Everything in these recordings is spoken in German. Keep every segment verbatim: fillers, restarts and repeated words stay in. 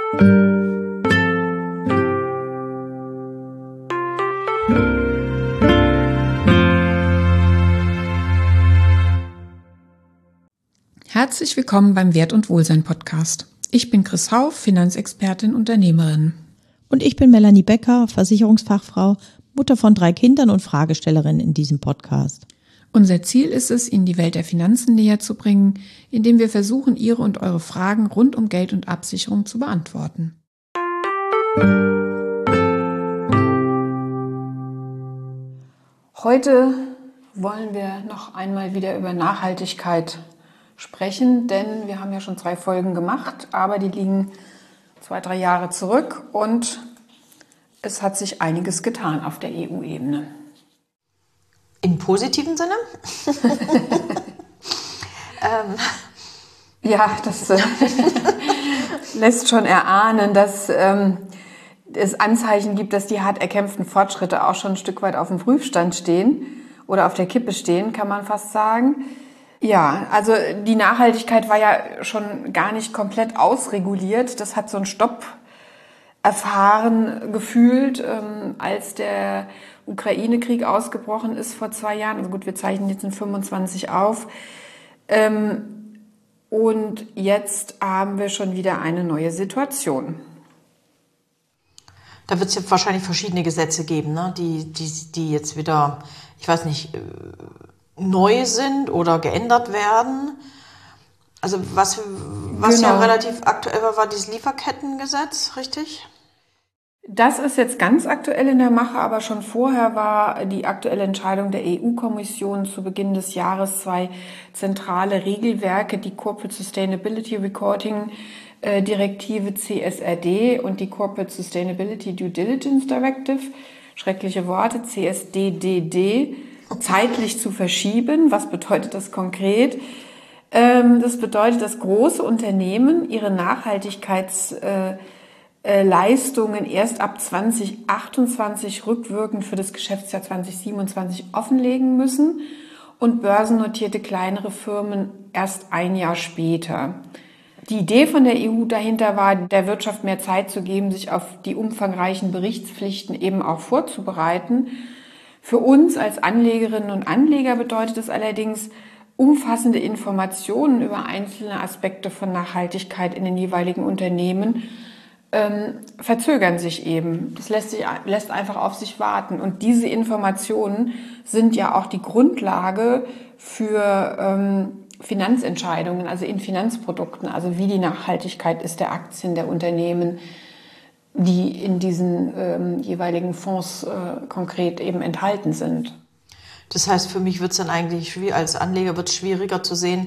Herzlich willkommen beim Wert- und Wohlsein-Podcast. Ich bin Chris Hauff, Finanzexpertin, Unternehmerin. Und ich bin Melanie Becker, Versicherungsfachfrau, Mutter von drei Kindern und Fragestellerin in diesem Podcast. Unser Ziel ist es, Ihnen die Welt der Finanzen näher zu bringen, indem wir versuchen, Ihre und eure Fragen rund um Geld und Absicherung zu beantworten. Heute wollen wir noch einmal wieder über Nachhaltigkeit sprechen, denn wir haben ja schon drei Folgen gemacht, aber die liegen zwei, drei Jahre zurück und es hat sich einiges getan auf der E U-Ebene. Im positiven Sinne? ähm. Ja, das äh, lässt schon erahnen, dass ähm, es Anzeichen gibt, dass die hart erkämpften Fortschritte auch schon ein Stück weit auf dem Prüfstand stehen oder auf der Kippe stehen, kann man fast sagen. Ja, also die Nachhaltigkeit war ja schon gar nicht komplett ausreguliert. Das hat so einen Stopp erfahren gefühlt, ähm, als der Ukraine-Krieg ausgebrochen ist vor zwei Jahren. Also gut, wir zeichnen jetzt in fünfundzwanzig auf. Ähm, und jetzt haben wir schon wieder eine neue Situation. Da wird es ja wahrscheinlich verschiedene Gesetze geben, ne? die, die, die jetzt wieder, ich weiß nicht, neu sind oder geändert werden. Also was, was genau. ja relativ aktuell war, war dieses Lieferkettengesetz, richtig? Das ist jetzt ganz aktuell in der Mache, aber schon vorher war die aktuelle Entscheidung der E U-Kommission zu Beginn des Jahres zwei zentrale Regelwerke, die Corporate Sustainability Reporting Direktive C S R D und die Corporate Sustainability Due Diligence Directive, schreckliche Worte, C S D D D, zeitlich zu verschieben. Was bedeutet das konkret? Das bedeutet, dass große Unternehmen ihre Nachhaltigkeitsleistungen erst ab zwanzig achtundzwanzig rückwirkend für das Geschäftsjahr zwanzig siebenundzwanzig offenlegen müssen und börsennotierte kleinere Firmen erst ein Jahr später. Die Idee von der E U dahinter war, der Wirtschaft mehr Zeit zu geben, sich auf die umfangreichen Berichtspflichten eben auch vorzubereiten. Für uns als Anlegerinnen und Anleger bedeutet es allerdings, umfassende Informationen über einzelne Aspekte von Nachhaltigkeit in den jeweiligen Unternehmen ähm, verzögern sich eben. Das lässt sich, lässt einfach auf sich warten. Und diese Informationen sind ja auch die Grundlage für ähm, Finanzentscheidungen, also in Finanzprodukten, also wie die Nachhaltigkeit ist der Aktien der Unternehmen, die in diesen ähm, jeweiligen Fonds äh, konkret eben enthalten sind. Das heißt, für mich wird es dann eigentlich schwierig, als Anleger wird es schwieriger zu sehen,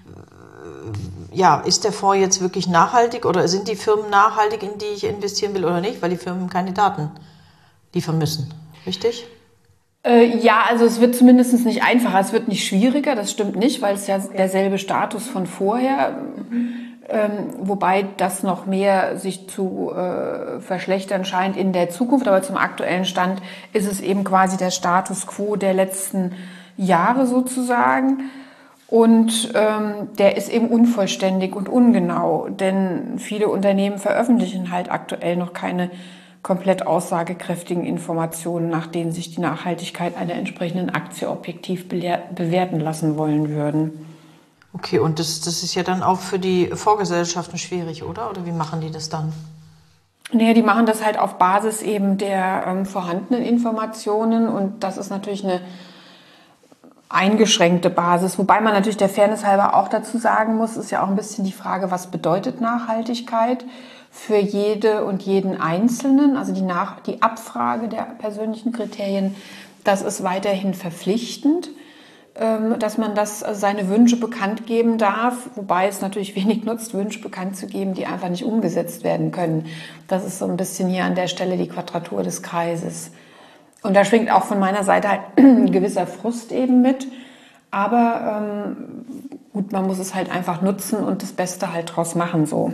ja, ist der Fonds jetzt wirklich nachhaltig oder sind die Firmen nachhaltig, in die ich investieren will oder nicht, weil die Firmen keine Daten liefern müssen, richtig? Äh, ja, also es wird zumindest nicht einfacher, es wird nicht schwieriger, das stimmt nicht, weil es ja derselbe Status von vorher, ähm, wobei das noch mehr sich zu äh, verschlechtern scheint in der Zukunft, aber zum aktuellen Stand ist es eben quasi der Status quo der letzten Jahre sozusagen. Und ähm, der ist eben unvollständig und ungenau, denn viele Unternehmen veröffentlichen halt aktuell noch keine komplett aussagekräftigen Informationen, nach denen sich die Nachhaltigkeit einer entsprechenden Aktie objektiv bewerten lassen wollen würden. Okay, und das, das ist ja dann auch für die Vorgesellschaften schwierig, oder? Oder wie machen die das dann? Naja, die machen das halt auf Basis eben der ähm, vorhandenen Informationen und das ist natürlich eine eingeschränkte Basis, wobei man natürlich der Fairness halber auch dazu sagen muss, ist ja auch ein bisschen die Frage, was bedeutet Nachhaltigkeit für jede und jeden Einzelnen, also die, Nach- die Abfrage der persönlichen Kriterien, das ist weiterhin verpflichtend, ähm, dass man das, also seine Wünsche bekannt geben darf, wobei es natürlich wenig nutzt, Wünsche bekannt zu geben, die einfach nicht umgesetzt werden können. Das ist so ein bisschen hier an der Stelle die Quadratur des Kreises. Und da schwingt auch von meiner Seite halt ein gewisser Frust eben mit. Aber ähm, gut, man muss es halt einfach nutzen und das Beste halt draus machen so.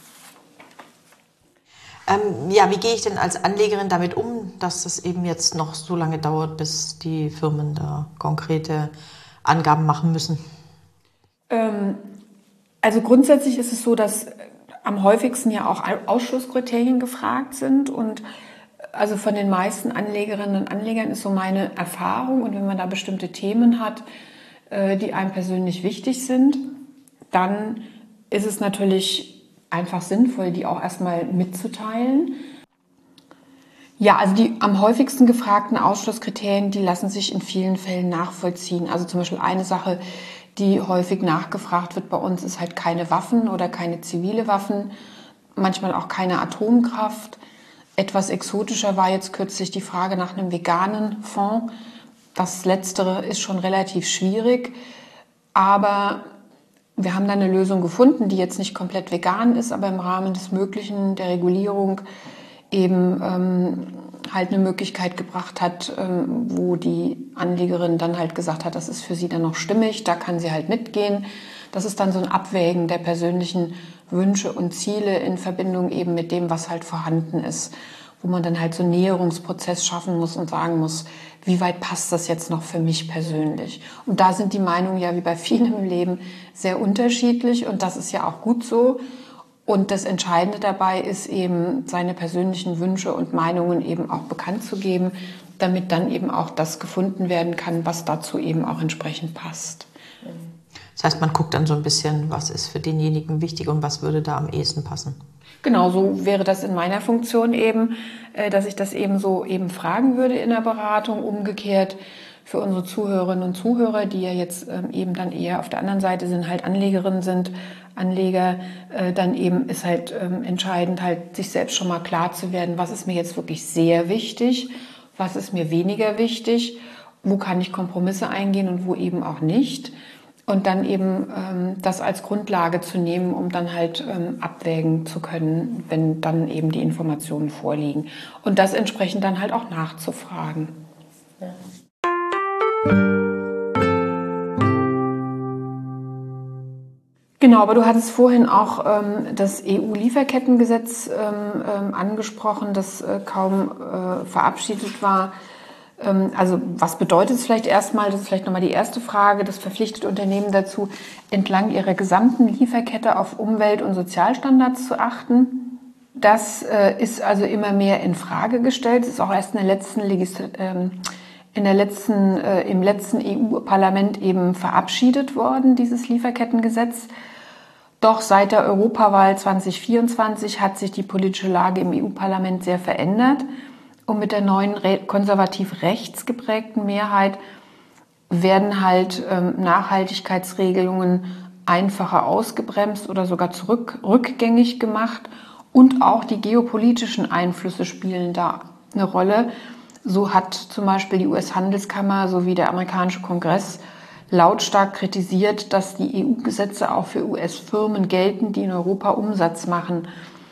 Ähm, ja, wie gehe ich denn als Anlegerin damit um, dass das eben jetzt noch so lange dauert, bis die Firmen da konkrete Angaben machen müssen? Ähm, also grundsätzlich ist es so, dass am häufigsten ja auch Ausschlusskriterien gefragt sind. Und also von den meisten Anlegerinnen und Anlegern ist so meine Erfahrung. Und wenn man da bestimmte Themen hat, die einem persönlich wichtig sind, dann ist es natürlich einfach sinnvoll, die auch erstmal mitzuteilen. Ja, also die am häufigsten gefragten Ausschlusskriterien, die lassen sich in vielen Fällen nachvollziehen. Also zum Beispiel eine Sache, die häufig nachgefragt wird bei uns, ist halt keine Waffen oder keine zivile Waffen, manchmal auch keine Atomkraft. Etwas exotischer war jetzt kürzlich die Frage nach einem veganen Fonds. Das Letztere ist schon relativ schwierig, aber wir haben da eine Lösung gefunden, die jetzt nicht komplett vegan ist, aber im Rahmen des Möglichen, der Regulierung eben ähm, halt eine Möglichkeit gebracht hat, ähm, wo die Anlegerin dann halt gesagt hat, das ist für sie dann noch stimmig, da kann sie halt mitgehen. Das ist dann so ein Abwägen der persönlichen Wünsche und Ziele in Verbindung eben mit dem, was halt vorhanden ist, wo man dann halt so einen Näherungsprozess schaffen muss und sagen muss, wie weit passt das jetzt noch für mich persönlich? Und da sind die Meinungen ja wie bei vielen im Leben sehr unterschiedlich und das ist ja auch gut so. Und das Entscheidende dabei ist eben, seine persönlichen Wünsche und Meinungen eben auch bekannt zu geben, damit dann eben auch das gefunden werden kann, was dazu eben auch entsprechend passt. Das heißt, man guckt dann so ein bisschen, was ist für denjenigen wichtig und was würde da am ehesten passen. Genau, so wäre das in meiner Funktion eben, dass ich das eben so eben fragen würde in der Beratung. Umgekehrt für unsere Zuhörerinnen und Zuhörer, die ja jetzt eben dann eher auf der anderen Seite sind, halt Anlegerinnen sind, Anleger, dann eben ist halt entscheidend, halt sich selbst schon mal klar zu werden, was ist mir jetzt wirklich sehr wichtig, was ist mir weniger wichtig, wo kann ich Kompromisse eingehen und wo eben auch nicht. Und dann eben ähm, das als Grundlage zu nehmen, um dann halt ähm, abwägen zu können, wenn dann eben die Informationen vorliegen. Und das entsprechend dann halt auch nachzufragen. Ja. Genau, aber du hattest vorhin auch ähm, das E U-Lieferkettengesetz ähm, ähm, angesprochen, das äh, kaum äh, verabschiedet war. Also was bedeutet es vielleicht erstmal, das ist vielleicht nochmal die erste Frage, das verpflichtet Unternehmen dazu, entlang ihrer gesamten Lieferkette auf Umwelt- und Sozialstandards zu achten. Das äh, ist also immer mehr in Frage gestellt. Es ist auch erst in der letzten, Legisl- ähm, in der letzten äh, im letzten E U-Parlament eben verabschiedet worden, dieses Lieferkettengesetz. Doch seit der Europawahl zwanzig vierundzwanzig hat sich die politische Lage im E U-Parlament sehr verändert. Und mit der neuen konservativ rechts geprägten Mehrheit werden halt ähm, Nachhaltigkeitsregelungen einfacher ausgebremst oder sogar zurück, rückgängig gemacht. Und auch die geopolitischen Einflüsse spielen da eine Rolle. So hat zum Beispiel die U S-Handelskammer sowie der amerikanische Kongress lautstark kritisiert, dass die E U-Gesetze auch für U S-Firmen gelten, die in Europa Umsatz machen,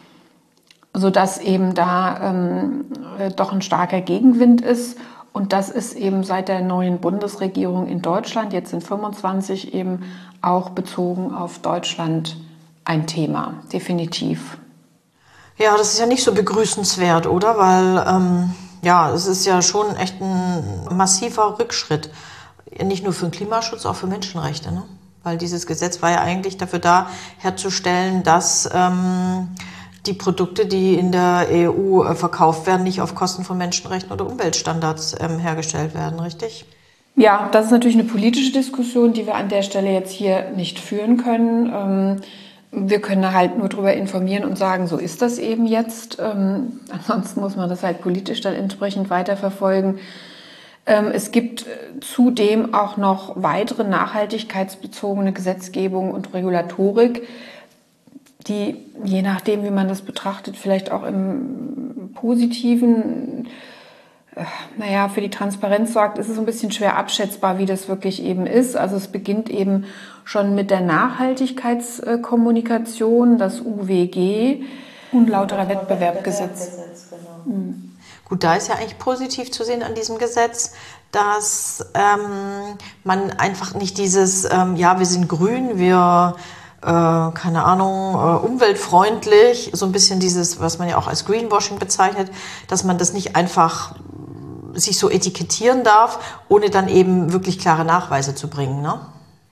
sodass eben da ähm, doch ein starker Gegenwind ist. Und das ist eben seit der neuen Bundesregierung in Deutschland, jetzt sind fünfundzwanzig, eben auch bezogen auf Deutschland ein Thema, definitiv. Ja, das ist ja nicht so begrüßenswert, oder? Weil, ähm, ja, es ist ja schon echt ein massiver Rückschritt. Nicht nur für den Klimaschutz, auch für Menschenrechte, ne? Weil dieses Gesetz war ja eigentlich dafür da, herzustellen, dass ähm, die Produkte, die in der E U verkauft werden, nicht auf Kosten von Menschenrechten oder Umweltstandards ähm, hergestellt werden, richtig? Ja, das ist natürlich eine politische Diskussion, die wir an der Stelle jetzt hier nicht führen können. Ähm, wir können halt nur darüber informieren und sagen, so ist das eben jetzt. Ähm, ansonsten muss man das halt politisch dann entsprechend weiterverfolgen. Ähm, es gibt zudem auch noch weitere nachhaltigkeitsbezogene Gesetzgebung und Regulatorik, die, je nachdem, wie man das betrachtet, vielleicht auch im Positiven, äh, naja, für die Transparenz sorgt. Es ist ein bisschen schwer abschätzbar, wie das wirklich eben ist. Also es beginnt eben schon mit der Nachhaltigkeitskommunikation, das U W G, Unlauterer Wettbewerbsgesetz. Genau. Mhm. Gut, da ist ja eigentlich positiv zu sehen an diesem Gesetz, dass ähm, man einfach nicht dieses, ähm, ja, wir sind grün, wir Äh, keine Ahnung, äh, umweltfreundlich, so ein bisschen dieses, was man ja auch als Greenwashing bezeichnet, dass man das nicht einfach sich so etikettieren darf, ohne dann eben wirklich klare Nachweise zu bringen, ne?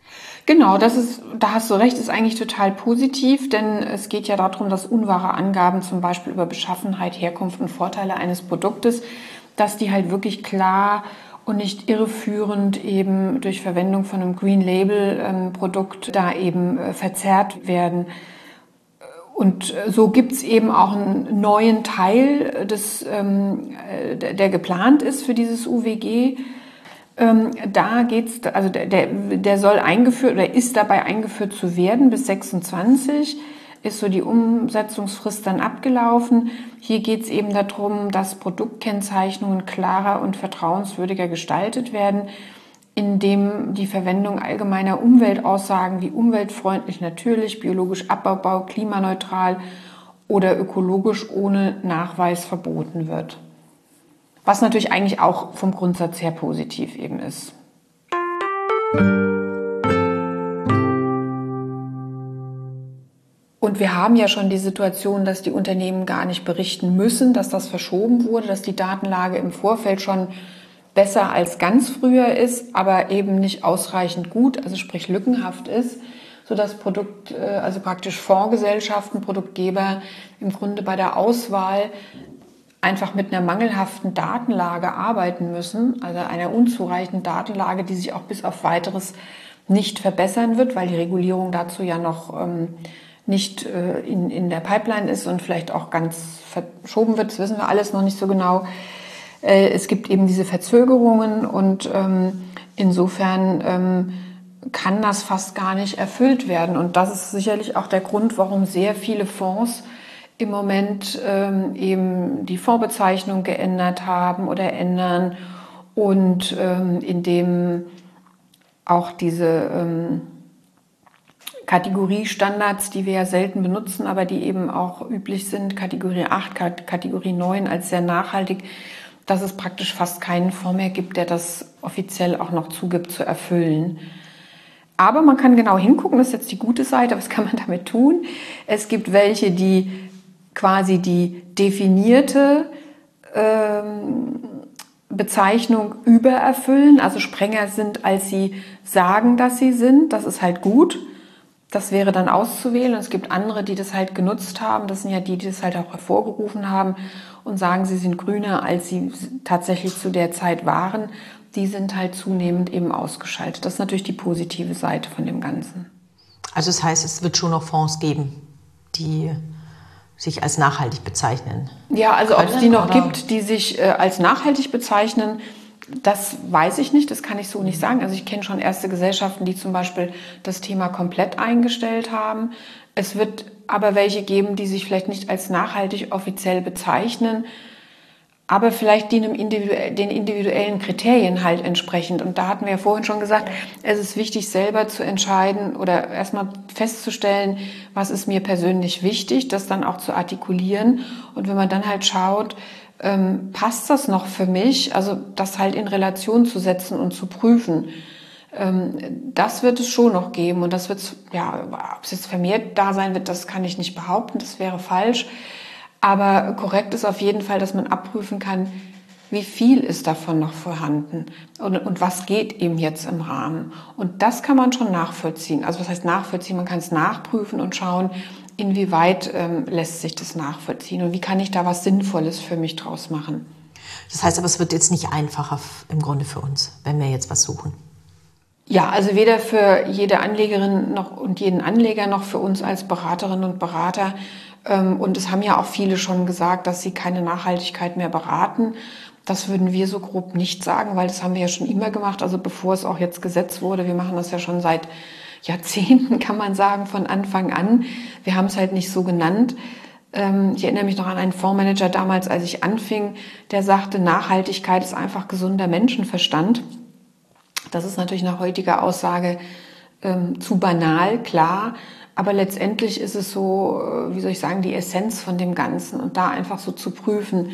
Genau, das ist, da hast du recht, ist eigentlich total positiv, denn es geht ja darum, dass unwahre Angaben zum Beispiel über Beschaffenheit, Herkunft und Vorteile eines Produktes, dass die halt wirklich klar und nicht irreführend eben durch Verwendung von einem Green Label ähm, Produkt da eben äh, verzerrt werden. Und so gibt's eben auch einen neuen Teil, des, ähm, der, der geplant ist für dieses U W G. Ähm, da geht's, also der, der soll eingeführt oder ist dabei eingeführt zu werden bis sechsundzwanzig. Ist so die Umsetzungsfrist dann abgelaufen. Hier geht es eben darum, dass Produktkennzeichnungen klarer und vertrauenswürdiger gestaltet werden, indem die Verwendung allgemeiner Umweltaussagen wie umweltfreundlich, natürlich, biologisch abbaubar, klimaneutral oder ökologisch ohne Nachweis verboten wird. Was natürlich eigentlich auch vom Grundsatz her positiv eben ist. Und wir haben ja schon die Situation, dass die Unternehmen gar nicht berichten müssen, dass das verschoben wurde, dass die Datenlage im Vorfeld schon besser als ganz früher ist, aber eben nicht ausreichend gut, also sprich lückenhaft ist, sodass Produkt, also praktisch Fondsgesellschaften, Produktgeber im Grunde bei der Auswahl einfach mit einer mangelhaften Datenlage arbeiten müssen, also einer unzureichenden Datenlage, die sich auch bis auf Weiteres nicht verbessern wird, weil die Regulierung dazu ja noch ähm, nicht äh, in, in der Pipeline ist und vielleicht auch ganz verschoben wird, das wissen wir alles noch nicht so genau. Äh, es gibt eben diese Verzögerungen und ähm, insofern ähm, kann das fast gar nicht erfüllt werden. Und das ist sicherlich auch der Grund, warum sehr viele Fonds im Moment ähm, eben die Fondsbezeichnung geändert haben oder ändern und ähm, indem auch diese ähm, Kategoriestandards, die wir ja selten benutzen, aber die eben auch üblich sind, Kategorie acht, Kategorie neun als sehr nachhaltig, dass es praktisch fast keinen Fonds mehr gibt, der das offiziell auch noch zugibt zu erfüllen. Aber man kann genau hingucken, das ist jetzt die gute Seite, was kann man damit tun? Es gibt welche, die quasi die definierte ähm, Bezeichnung übererfüllen, also strenger sind, als sie sagen, dass sie sind. Das ist halt gut. Das wäre dann auszuwählen. Und es gibt andere, die das halt genutzt haben. Das sind ja die, die das halt auch hervorgerufen haben und sagen, sie sind grüner, als sie tatsächlich zu der Zeit waren. Die sind halt zunehmend eben ausgeschaltet. Das ist natürlich die positive Seite von dem Ganzen. Also das heißt, es wird schon noch Fonds geben, die sich als nachhaltig bezeichnen. Ja, also ob es die noch oder? gibt, die sich äh, als nachhaltig bezeichnen, das weiß ich nicht, das kann ich so nicht sagen. Also ich kenne schon erste Gesellschaften, die zum Beispiel das Thema komplett eingestellt haben. Es wird aber welche geben, die sich vielleicht nicht als nachhaltig offiziell bezeichnen, aber vielleicht die individuell, den individuellen Kriterien halt entsprechend. Und da hatten wir ja vorhin schon gesagt, es ist wichtig, selber zu entscheiden oder erstmal festzustellen, was ist mir persönlich wichtig, das dann auch zu artikulieren. Und wenn man dann halt schaut, ähm, passt das noch für mich, also das halt in Relation zu setzen und zu prüfen, ähm, das wird es schon noch geben. Und das wird, ja, ob es jetzt vermehrt da sein wird, das kann ich nicht behaupten, das wäre falsch. Aber korrekt ist auf jeden Fall, dass man abprüfen kann, wie viel ist davon noch vorhanden und, und was geht eben jetzt im Rahmen. Und das kann man schon nachvollziehen. Also was heißt nachvollziehen? Man kann es nachprüfen und schauen, inwieweit ähm, lässt sich das nachvollziehen und wie kann ich da was Sinnvolles für mich draus machen. Das heißt aber, es wird jetzt nicht einfacher im Grunde für uns, wenn wir jetzt was suchen. Ja, also weder für jede Anlegerin noch und jeden Anleger noch für uns als Beraterinnen und Berater. Und es haben ja auch viele schon gesagt, dass sie keine Nachhaltigkeit mehr beraten. Das würden wir so grob nicht sagen, weil das haben wir ja schon immer gemacht. Also bevor es auch jetzt Gesetz wurde, wir machen das ja schon seit Jahrzehnten, kann man sagen, von Anfang an. Wir haben es halt nicht so genannt. Ich erinnere mich noch an einen Fondsmanager damals, als ich anfing, der sagte, Nachhaltigkeit ist einfach gesunder Menschenverstand. Das ist natürlich nach heutiger Aussage ähm, zu banal, klar. Aber letztendlich ist es so, wie soll ich sagen, die Essenz von dem Ganzen. Und da einfach so zu prüfen,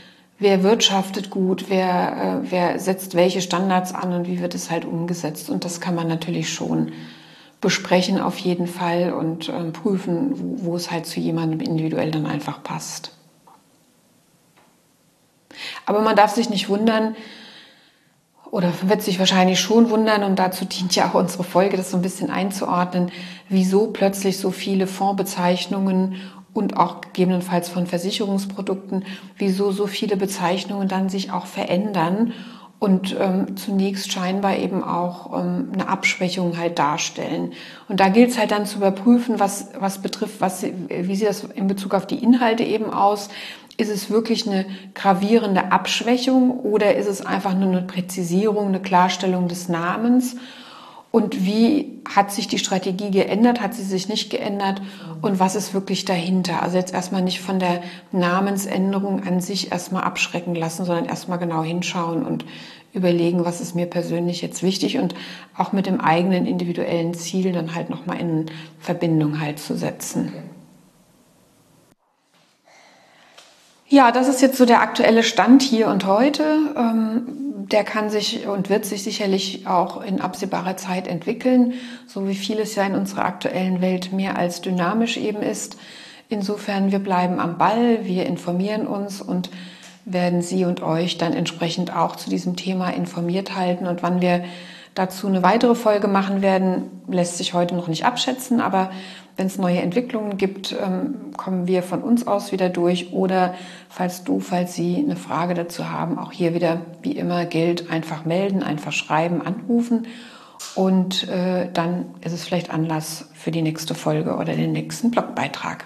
wer wirtschaftet gut, wer, äh, wer setzt welche Standards an und wie wird es halt umgesetzt. Und das kann man natürlich schon besprechen auf jeden Fall und äh, prüfen, wo, wo es halt zu jemandem individuell dann einfach passt. Aber man darf sich nicht wundern, oder wird sich wahrscheinlich schon wundern, und dazu dient ja auch unsere Folge, das so ein bisschen einzuordnen, wieso plötzlich so viele Fondsbezeichnungen und auch gegebenenfalls von Versicherungsprodukten, wieso so viele Bezeichnungen dann sich auch verändern und ähm, zunächst scheinbar eben auch ähm, eine Abschwächung halt darstellen. Und da gilt es halt dann zu überprüfen, was, was betrifft, was, wie sieht das in Bezug auf die Inhalte eben aus. Ist es wirklich eine gravierende Abschwächung oder ist es einfach nur eine Präzisierung, eine Klarstellung des Namens? Und wie hat sich die Strategie geändert? Hat sie sich nicht geändert? Und was ist wirklich dahinter? Also jetzt erstmal nicht von der Namensänderung an sich erstmal abschrecken lassen, sondern erstmal genau hinschauen und überlegen, was ist mir persönlich jetzt wichtig und auch mit dem eigenen individuellen Ziel dann halt nochmal in Verbindung halt zu setzen. Ja, das ist jetzt so der aktuelle Stand hier und heute. Der kann sich und wird sich sicherlich auch in absehbarer Zeit entwickeln, so wie vieles ja in unserer aktuellen Welt mehr als dynamisch eben ist. Insofern, wir bleiben am Ball, wir informieren uns und werden Sie und euch dann entsprechend auch zu diesem Thema informiert halten. Und wann wir dazu eine weitere Folge machen werden, lässt sich heute noch nicht abschätzen, aber wenn es neue Entwicklungen gibt, kommen wir von uns aus wieder durch. Oder falls du, falls Sie eine Frage dazu haben, auch hier wieder, wie immer gilt, einfach melden, einfach schreiben, anrufen. Und äh, dann ist es vielleicht Anlass für die nächste Folge oder den nächsten Blogbeitrag.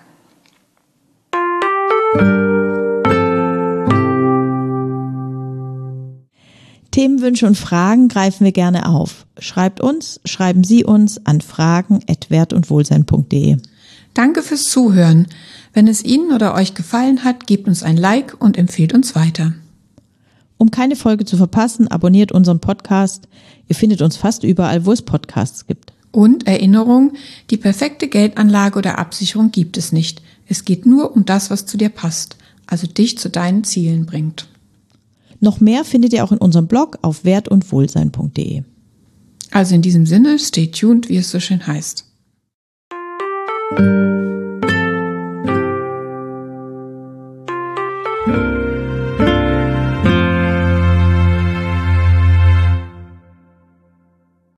Themenwünsche und Fragen greifen wir gerne auf. Schreibt uns, schreiben Sie uns an fragen at wert und wohlsein punkt de. Danke fürs Zuhören. Wenn es Ihnen oder euch gefallen hat, gebt uns ein Like und empfehlt uns weiter. Um keine Folge zu verpassen, abonniert unseren Podcast. Ihr findet uns fast überall, wo es Podcasts gibt. Und Erinnerung, die perfekte Geldanlage oder Absicherung gibt es nicht. Es geht nur um das, was zu dir passt, also dich zu deinen Zielen bringt. Noch mehr findet ihr auch in unserem Blog auf wert und wohlsein punkt de. Also in diesem Sinne, stay tuned, wie es so schön heißt.